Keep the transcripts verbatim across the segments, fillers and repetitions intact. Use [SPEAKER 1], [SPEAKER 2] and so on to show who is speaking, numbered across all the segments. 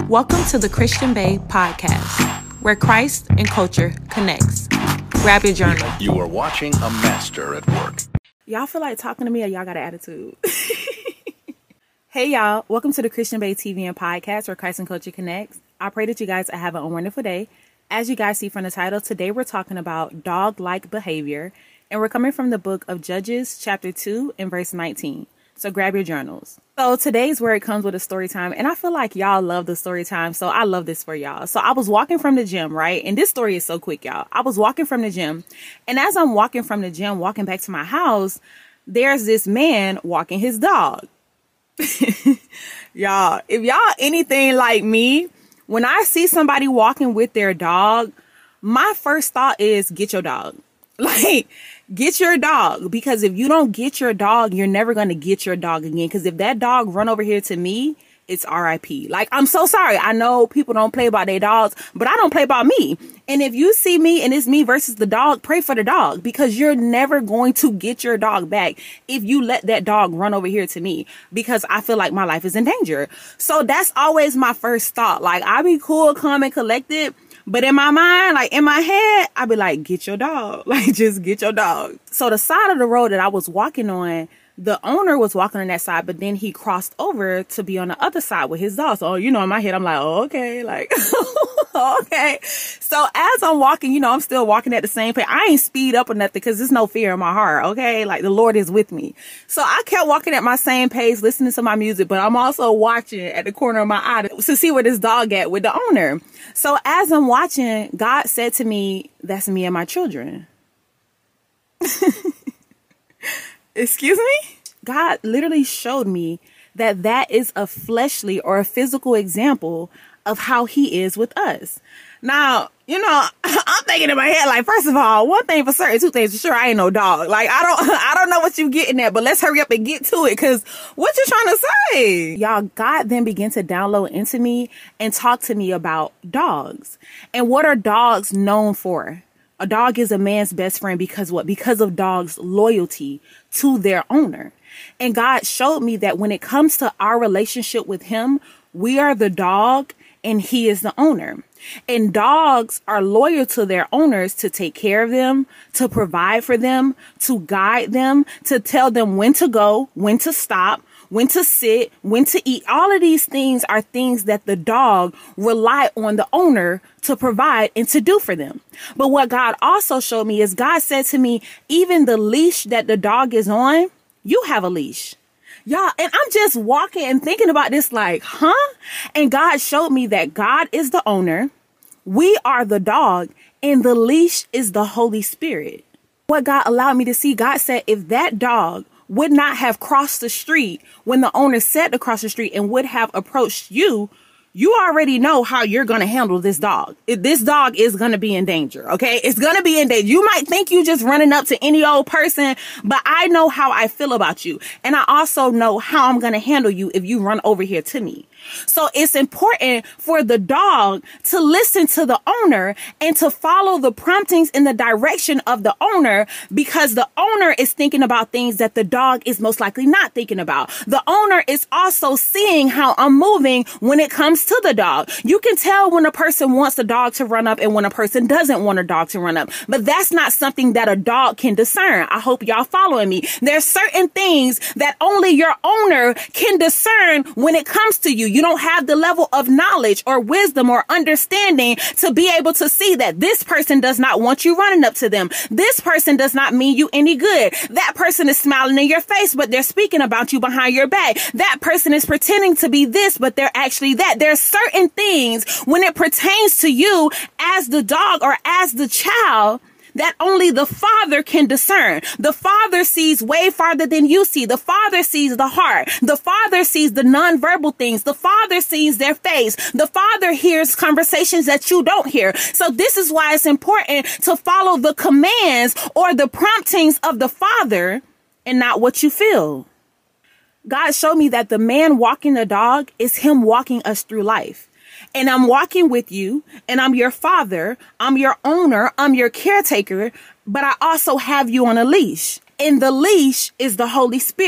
[SPEAKER 1] Welcome to the Christian Bae podcast, where Christ and culture connects. Grab your journal.
[SPEAKER 2] You are watching a master at work.
[SPEAKER 1] Y'all feel like talking to me or y'all got an attitude? Hey y'all, welcome to the Christian Bae T V and podcast, where Christ and culture connects. I pray that you guys are having a wonderful day. As you guys see from the title, today we're talking about dog-like behavior, and we're coming from the book of Judges, chapter two, and verse nineteen. So grab your journals. So today's word comes with a story time, and I feel like y'all love the story time, so I love this for y'all. So I was walking from the gym, right? And this story is so quick, y'all. I was walking from the gym, and as I'm walking from the gym, walking back to my house, there's this man walking his dog. Y'all, if y'all anything like me, when I see somebody walking with their dog, my first thought is get your dog. Like, get your dog, because if you don't get your dog, you're never going to get your dog again. Because if that dog run over here to me, it's R I P. Like, I'm so sorry. I know people don't play about their dogs, but I don't play about me. And if you see me and it's me versus the dog, pray for the dog, because you're never going to get your dog back if you let that dog run over here to me, because I feel like my life is in danger. So that's always my first thought. Like, I be cool, calm, and collected. But in my mind, like in my head, I'd be like, get your dog. Like, just get your dog. So the side of the road that I was walking on, the owner was walking on that side, but then he crossed over to be on the other side with his dog. So, you know, in my head, I'm like, oh, okay, like, okay. So as I'm walking, you know, I'm still walking at the same pace. I ain't speed up or nothing because there's no fear in my heart, okay? Like, the Lord is with me. So I kept walking at my same pace, listening to my music, but I'm also watching at the corner of my eye to see where this dog at with the owner. So as I'm watching, God said to me, that's me and my children. Excuse me? God literally showed me that that is a fleshly or a physical example of how he is with us. Now, you know, I'm thinking in my head, like, first of all, one thing for certain, two things for sure, I ain't no dog. Like, I don't, I don't know what you getting at, but let's hurry up and get to it, because what you trying to say? Y'all, God then began to download into me and talk to me about dogs. And what are dogs known for? A dog is a man's best friend because what? Because of dogs' loyalty to their owner. And God showed me that when it comes to our relationship with him, we are the dog and he is the owner. And dogs are loyal to their owners to take care of them, to provide for them, to guide them, to tell them when to go, when to stop, when to sit, when to eat. All of these things are things that the dog rely on the owner to provide and to do for them. But what God also showed me is God said to me, even the leash that the dog is on, you have a leash. Y'all, and I'm just walking and thinking about this like, huh? And God showed me that God is the owner, we are the dog, and the leash is the Holy Spirit. What God allowed me to see, God said, if that dog would not have crossed the street when the owner said to cross the street and would have approached you, you already know how you're going to handle this dog. If this dog is going to be in danger, okay? It's going to be in danger. You might think you just running up to any old person, but I know how I feel about you. And I also know how I'm going to handle you if you run over here to me. So it's important for the dog to listen to the owner and to follow the promptings in the direction of the owner, because the owner is thinking about things that the dog is most likely not thinking about. The owner is also seeing how I'm moving when it comes to the dog. You can tell when a person wants the dog to run up and when a person doesn't want a dog to run up, but that's not something that a dog can discern. I hope y'all following me. There's certain things that only your owner can discern when it comes to you. You don't have the level of knowledge or wisdom or understanding to be able to see that this person does not want you running up to them. This person does not mean you any good. That person is smiling in your face, but they're speaking about you behind your back. That person is pretending to be this, but they're actually that. There's certain things when it pertains to you as the dog or as the child that only the Father can discern. The Father sees way farther than you see. The Father sees the heart. The Father sees the nonverbal things. The Father sees their face. The Father hears conversations that you don't hear. So this is why it's important to follow the commands or the promptings of the Father and not what you feel. God showed me that the man walking the dog is him walking us through life. And I'm walking with you, and I'm your father, I'm your owner, I'm your caretaker, but I also have you on a leash. And the leash is the Holy Spirit.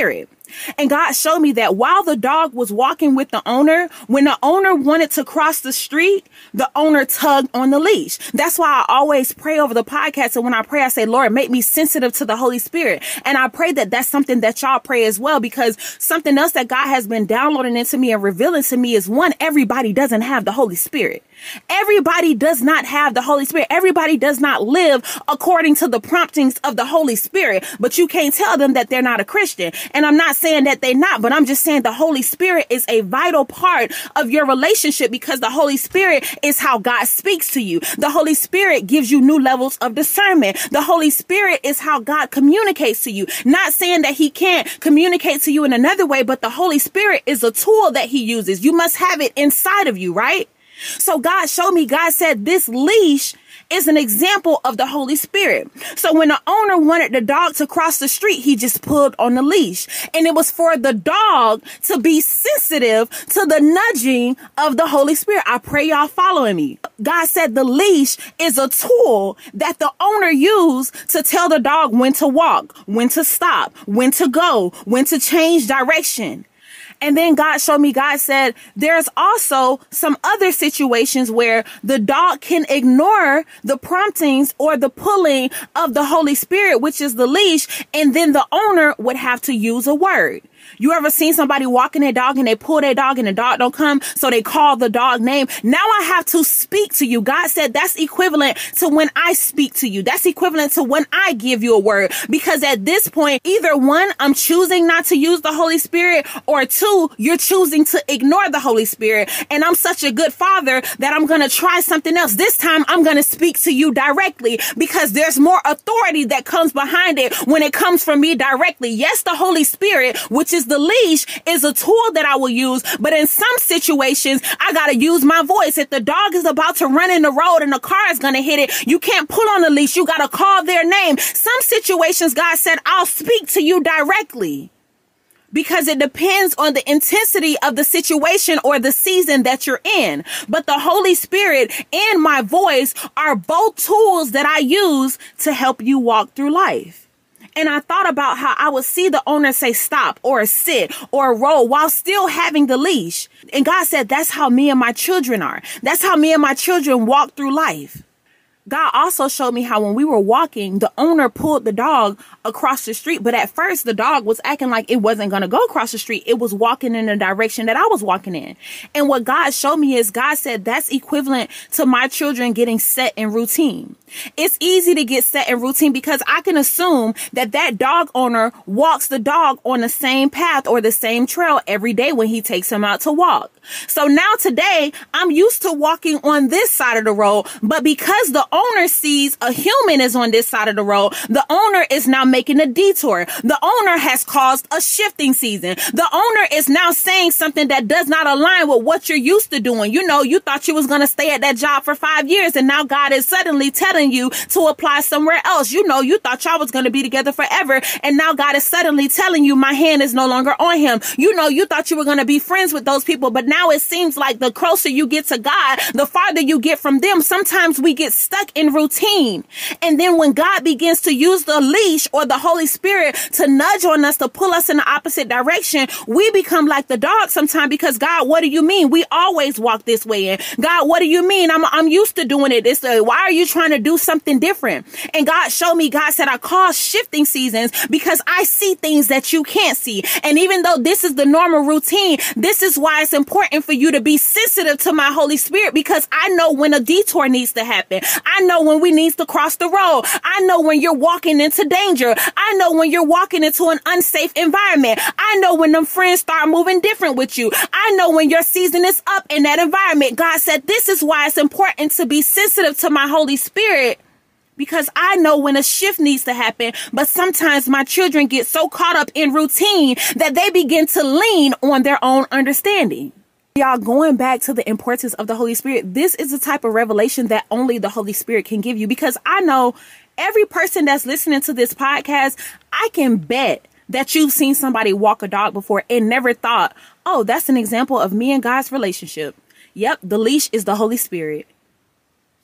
[SPEAKER 1] And God showed me that while the dog was walking with the owner, when the owner wanted to cross the street, the owner tugged on the leash. That's why I always pray over the podcast. And when I pray, I say, Lord, make me sensitive to the Holy Spirit. And I pray that that's something that y'all pray as well, because something else that God has been downloading into me and revealing to me is, one, everybody doesn't have the Holy Spirit. Everybody does not have the Holy Spirit. Everybody does not live according to the promptings of the Holy Spirit, but you can't tell them that they're not a Christian. And I'm not saying that they're not, but I'm just saying the Holy Spirit is a vital part of your relationship, because the Holy Spirit is how God speaks to you. The Holy Spirit gives you new levels of discernment. The Holy Spirit is how God communicates to you. Not saying that he can't communicate to you in another way, but the Holy Spirit is a tool that he uses. You must have it inside of you, right? So God showed me, God said this leash is an example of the Holy Spirit. So when the owner wanted the dog to cross the street, he just pulled on the leash. And it was for the dog to be sensitive to the nudging of the Holy Spirit. I pray y'all following me. God said the leash is a tool that the owner used to tell the dog when to walk, when to stop, when to go, when to change direction. And then God showed me, God said, there's also some other situations where the dog can ignore the promptings or the pulling of the Holy Spirit, which is the leash. And then the owner would have to use a word. You ever seen somebody walking their dog and they pull their dog and the dog don't come? So they call the dog name. Now I have to speak to you. God said that's equivalent to when I speak to you. That's equivalent to when I give you a word. Because at this point, either one, I'm choosing not to use the Holy Spirit, or two, you're choosing to ignore the Holy Spirit. And I'm such a good father that I'm going to try something else. This time I'm going to speak to you directly, because there's more authority that comes behind it when it comes from me directly. Yes, the Holy Spirit, which is the leash, is a tool that I will use, but in some situations I gotta use my voice. If the dog is about to run in the road and the car is gonna hit it, you can't pull on the leash. You gotta call their name. Some situations God said, I'll speak to you directly, because it depends on the intensity of the situation or the season that you're in. But the Holy Spirit and my voice are both tools that I use to help you walk through life. And I thought about how I would see the owner say stop or sit or roll while still having the leash. And God said, that's how me and my children are. That's how me and my children walk through life. God also showed me how when we were walking, the owner pulled the dog across the street. But at first, the dog was acting like it wasn't going to go across the street. It was walking in the direction that I was walking in. And what God showed me is, God said that's equivalent to my children getting set in routine. It's easy to get set in routine because I can assume that that dog owner walks the dog on the same path or the same trail every day when he takes him out to walk. So now today, I'm used to walking on this side of the road, but because the owner sees a human is on this side of the road, the owner is now making a detour. The owner has caused a shifting season. The owner is now saying something that does not align with what you're used to doing. You know, you thought you was going to stay at that job for five years, and now God is suddenly telling you to apply somewhere else. You know, you thought y'all was going to be together forever, and now God is suddenly telling you my hand is no longer on him. You know, you thought you were going to be friends with those people, but now it seems like the closer you get to God, the farther you get from them. Sometimes we get stuck in routine. And then when God begins to use the leash or the Holy Spirit to nudge on us, to pull us in the opposite direction, we become like the dog sometimes, because God, what do you mean? We always walk this way. And God, what do you mean? I'm, I'm used to doing it this way. Why are you trying to do something different? And God showed me, God said, I call shifting seasons because I see things that you can't see. And even though this is the normal routine, this is why it's important for you to be sensitive to my Holy Spirit, because I know when a detour needs to happen. I know when we need to cross the road. I know when you're walking into danger. I know when you're walking into an unsafe environment. I know when them friends start moving different with you. I know when your season is up in that environment. God said, this is why it's important to be sensitive to my Holy Spirit, because I know when a shift needs to happen. But sometimes my children get so caught up in routine that they begin to lean on their own understanding. Y'all, going back to the importance of the Holy Spirit, this is the type of revelation that only the Holy Spirit can give you, because I know every person that's listening to this podcast, I can bet that you've seen somebody walk a dog before and never thought, oh, that's an example of me and God's relationship. Yep, the leash is the Holy Spirit.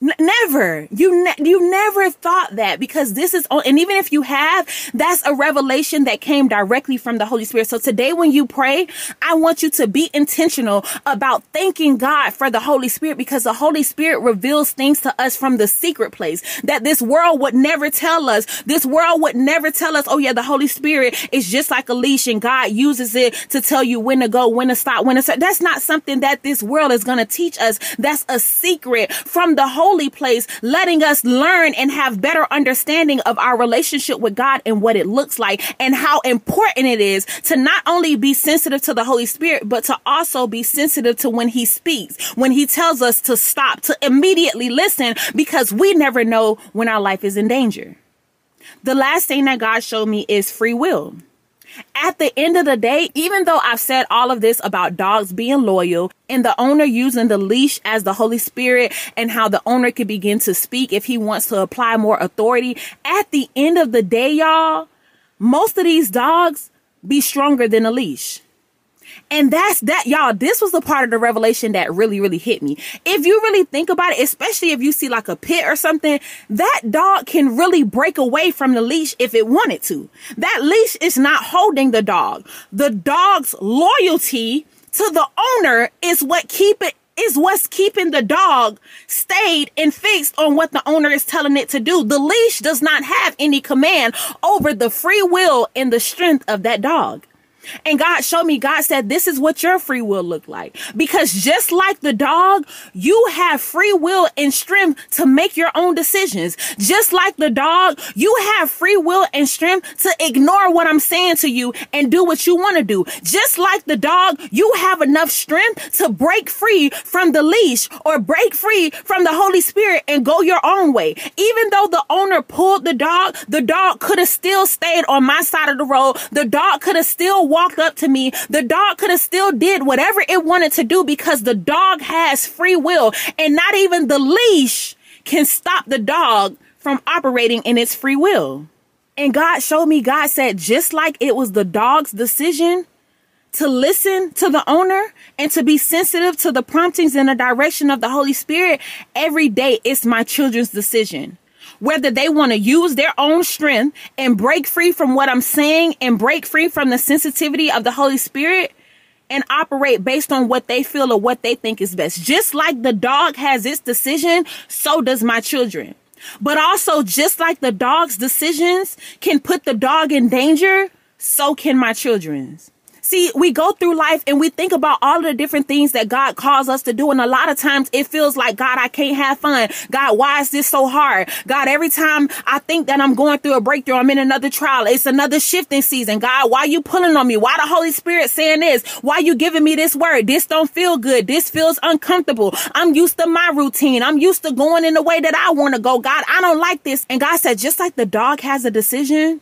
[SPEAKER 1] N- never. You ne- you never thought that, because this is, and even if you have, that's a revelation that came directly from the Holy Spirit. So today when you pray, I want you to be intentional about thanking God for the Holy Spirit, because the Holy Spirit reveals things to us from the secret place that this world would never tell us. This world would never tell us, oh yeah, the Holy Spirit is just like a leash and God uses it to tell you when to go, when to stop, when to start. That's not something that this world is going to teach us. That's a secret from the Holy place, letting us learn and have better understanding of our relationship with God and what it looks like, and how important it is to not only be sensitive to the Holy Spirit, but to also be sensitive to when he speaks, when he tells us to stop, to immediately listen, because we never know when our life is in danger. The last thing that God showed me is free will. At the end of the day, even though I've said all of this about dogs being loyal and the owner using the leash as the Holy Spirit, and how the owner can begin to speak if he wants to apply more authority, at the end of the day, y'all, most of these dogs be stronger than a leash. And that's that, y'all. This was the part of the revelation that really, really hit me. If you really think about it, especially if you see like a pit or something, that dog can really break away from the leash if it wanted to. That leash is not holding the dog. The dog's loyalty to the owner is what keep it is what's keeping the dog stayed and fixed on what the owner is telling it to do. The leash does not have any command over the free will and the strength of that dog. And God showed me, God said, this is what your free will look like. Because just like the dog, you have free will and strength to make your own decisions. Just like the dog, you have free will and strength to ignore what I'm saying to you and do what you want to do. Just like the dog, you have enough strength to break free from the leash or break free from the Holy Spirit and go your own way. Even though the owner pulled the dog, the dog could have still stayed on my side of the road. The dog could have still walked up to me. The dog could have still did whatever it wanted to do, because the dog has free will, and not even the leash can stop the dog from operating in its free will. And God showed me, God said, just like it was the dog's decision to listen to the owner and to be sensitive to the promptings and the direction of the Holy Spirit, every day it's my children's decision. Whether they want to use their own strength and break free from what I'm saying and break free from the sensitivity of the Holy Spirit and operate based on what they feel or what they think is best. Just like the dog has its decision, so does my children. But also, just like the dog's decisions can put the dog in danger, so can my children's. See, we go through life and we think about all of the different things that God calls us to do. And a lot of times it feels like, God, I can't have fun. God, why is this so hard? God, every time I think that I'm going through a breakthrough, I'm in another trial. It's another shifting season. God, why you pulling on me? Why the Holy Spirit saying this? Why you giving me this word? This don't feel good. This feels uncomfortable. I'm used to my routine. I'm used to going in the way that I want to go. God, I don't like this. And God said, just like the dog has a decision,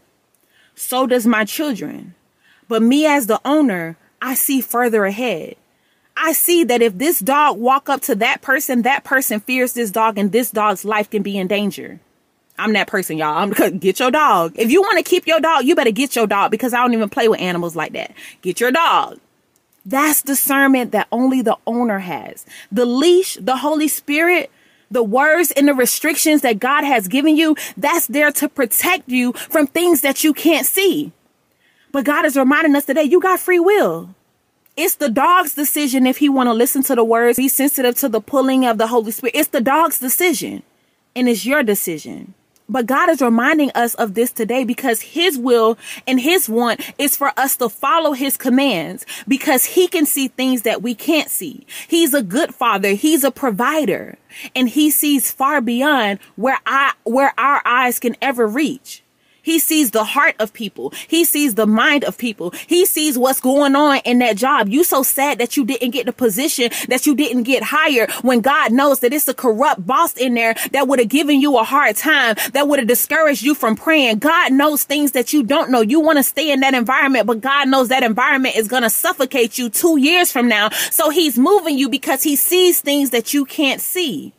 [SPEAKER 1] so does my children. But me as the owner, I see further ahead. I see that if this dog walk up to that person, that person fears this dog, and this dog's life can be in danger. I'm that person, y'all. I'm gonna get your dog. If you want to keep your dog, you better get your dog, because I don't even play with animals like that. Get your dog. That's discernment that only the owner has. The leash, the Holy Spirit, the words and the restrictions that God has given you, that's there to protect you from things that you can't see. But God is reminding us today, you got free will. It's the dog's decision if he want to listen to the words, be sensitive to the pulling of the Holy Spirit. It's the dog's decision, and it's your decision. But God is reminding us of this today, because his will and his want is for us to follow his commands, because he can see things that we can't see. He's a good father. He's a provider, and he sees far beyond where I, where our eyes can ever reach. He sees the heart of people. He sees the mind of people. He sees what's going on in that job. You so sad that you didn't get the position, that you didn't get hired, when God knows that it's a corrupt boss in there that would have given you a hard time, that would have discouraged you from praying. God knows things that you don't know. You want to stay in that environment, but God knows that environment is going to suffocate you two years from now. So he's moving you because he sees things that you can't see.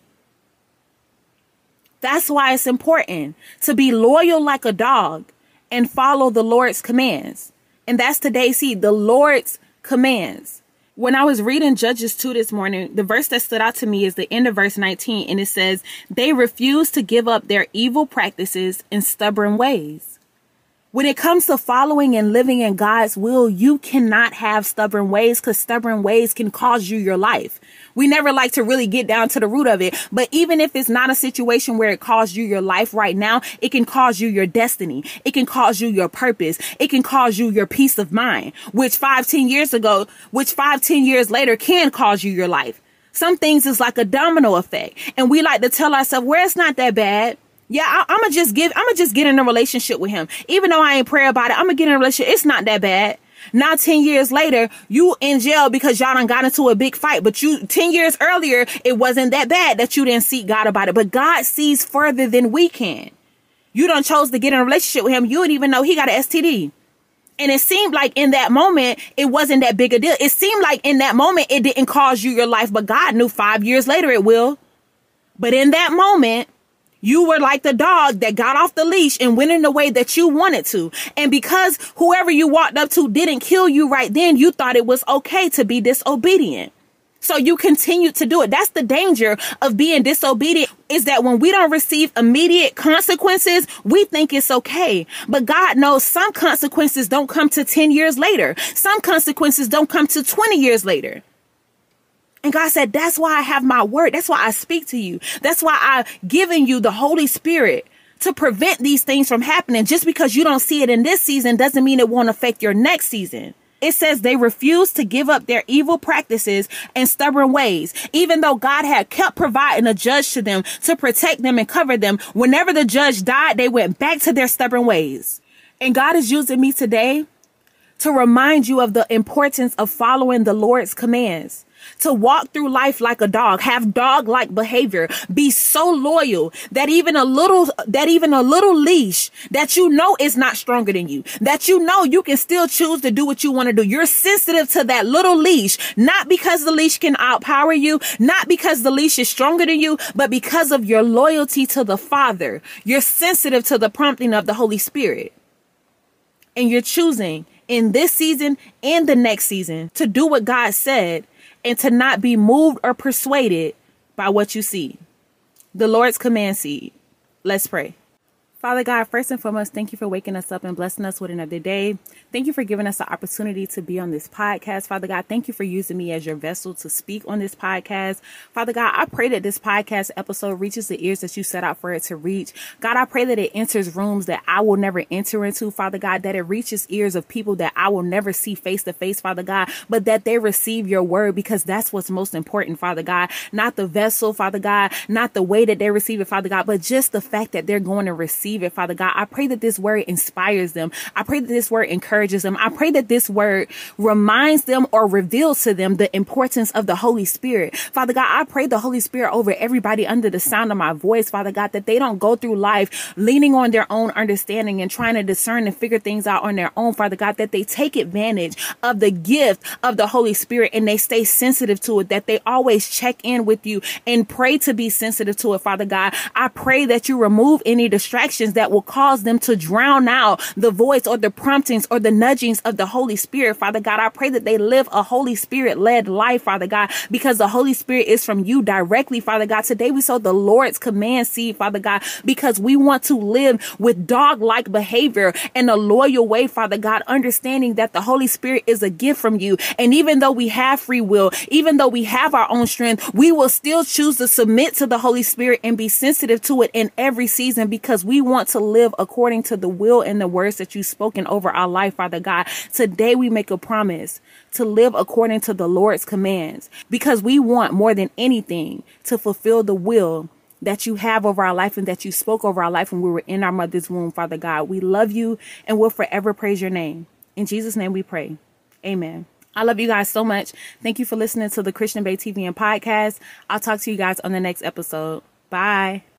[SPEAKER 1] That's why it's important to be loyal like a dog and follow the Lord's commands. And that's today's seed, the Lord's commands. When I was reading Judges two this morning, the verse that stood out to me is the end of verse nineteen, and it says, they refuse to give up their evil practices and stubborn ways. When it comes to following and living in God's will, you cannot have stubborn ways, because stubborn ways can cause you your life. We never like to really get down to the root of it. But even if it's not a situation where it caused you your life right now, it can cause you your destiny. It can cause you your purpose. It can cause you your peace of mind, which five, ten years ago, which five, ten years later can cause you your life. Some things is like a domino effect. And we like to tell ourselves, well, it's not that bad. Yeah, I, I'm gonna just give, I'm gonna just get in a relationship with him. Even though I ain't pray about it, I'm gonna get in a relationship. It's not that bad. Now, ten years later, you in jail because y'all done got into a big fight. But you, ten years earlier, it wasn't that bad that you didn't seek God about it. But God sees further than we can. You done chose to get in a relationship with him. You didn't even know he got an S T D. And it seemed like in that moment, it wasn't that big a deal. It seemed like in that moment, it didn't cause you your life. But God knew five years later it will. But in that moment, you were like the dog that got off the leash and went in the way that you wanted to. And because whoever you walked up to didn't kill you right then, you thought it was okay to be disobedient. So you continued to do it. That's the danger of being disobedient, is that when we don't receive immediate consequences, we think it's okay. But God knows some consequences don't come to ten years later. Some consequences don't come to twenty years later. And God said, that's why I have my word. That's why I speak to you. That's why I've given you the Holy Spirit to prevent these things from happening. Just because you don't see it in this season doesn't mean it won't affect your next season. It says they refuse to give up their evil practices and stubborn ways. Even though God had kept providing a judge to them to protect them and cover them, whenever the judge died, they went back to their stubborn ways. And God is using me today to remind you of the importance of following the Lord's commands. To walk through life like a dog, have dog-like behavior, be so loyal that even a little, that even a little leash that you know is not stronger than you, that you know you can still choose to do what you want to do. You're sensitive to that little leash, not because the leash can outpower you, not because the leash is stronger than you, but because of your loyalty to the Father. You're sensitive to the prompting of the Holy Spirit. And you're choosing in this season and the next season to do what God said, and to not be moved or persuaded by what you see. The Lord's command seed. Let's pray. Father God, first and foremost, thank you for waking us up and blessing us with another day. Thank you for giving us the opportunity to be on this podcast. Father God, thank you for using me as your vessel to speak on this podcast. Father God, I pray that this podcast episode reaches the ears that you set out for it to reach. God, I pray that it enters rooms that I will never enter into, Father God, that it reaches ears of people that I will never see face to face, Father God, but that they receive your word, because that's what's most important, Father God. Not the vessel, Father God, not the way that they receive it, Father God, but just the fact that they're going to receive it, Father God. I pray that this word inspires them. I pray that this word encourages them. I pray that this word reminds them or reveals to them the importance of the Holy Spirit. Father God, I pray the Holy Spirit over everybody under the sound of my voice, Father God, that they don't go through life leaning on their own understanding and trying to discern and figure things out on their own, Father God, that they take advantage of the gift of the Holy Spirit and they stay sensitive to it, that they always check in with you and pray to be sensitive to it, Father God. I pray that you remove any distractions that will cause them to drown out the voice or the promptings or the nudgings of the Holy Spirit, Father God. I pray that they live a Holy Spirit led life, Father God, because the Holy Spirit is from you directly, Father God. Today we sow the Lord's command seed, Father God, because we want to live with dog-like behavior in a loyal way, Father God, understanding that the Holy Spirit is a gift from you. And even though we have free will, even though we have our own strength, we will still choose to submit to the Holy Spirit and be sensitive to it in every season, because we want to live according to the will and the words that you've spoken over our life, Father God. Today we make a promise to live according to the Lord's commands, because we want more than anything to fulfill the will that you have over our life and that you spoke over our life when we were in our mother's womb, Father God. We love you and will forever praise your name. In Jesus' name we pray. Amen. I love you guys so much. Thank you for listening to the Christian Bae T V and podcast. I'll talk to you guys on the next episode. Bye.